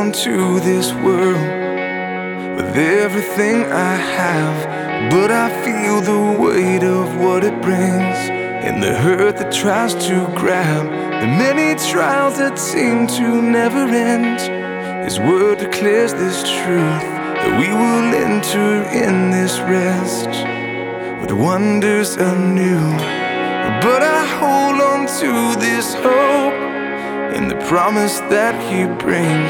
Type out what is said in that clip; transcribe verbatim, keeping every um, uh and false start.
into this world with everything I have, but I feel the weight of what it brings and the hurt that tries to grab the many trials that seem to never end. His word declares this truth, that we will enter in this rest with wonders anew. But I hold on to this hope and the promise that He brings.